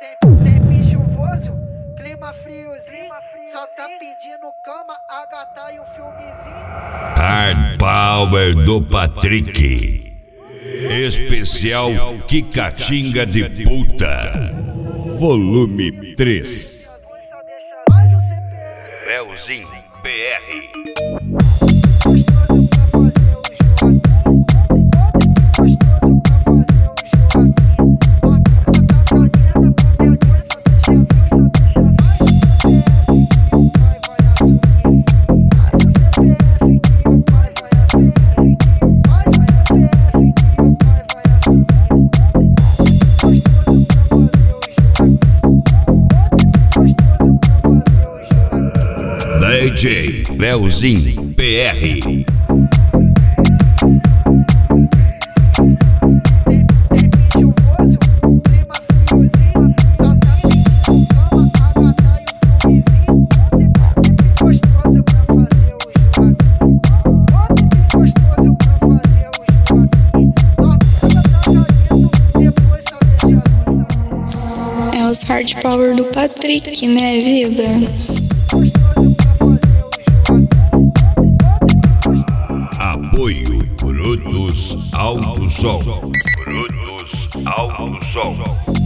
Tempo chuvoso, clima friozinho, só tá pedindo cama, a gata e um filmezinho. Hard Power do Patrick. Especial Quicatinga de Puta. Volume 3. Mais um CPF. Belzinho PR. DJ Belzinho PR. É os hard power do Patrick, né, vida? Apoio Brutus Alto Som. Brutus Alto Som.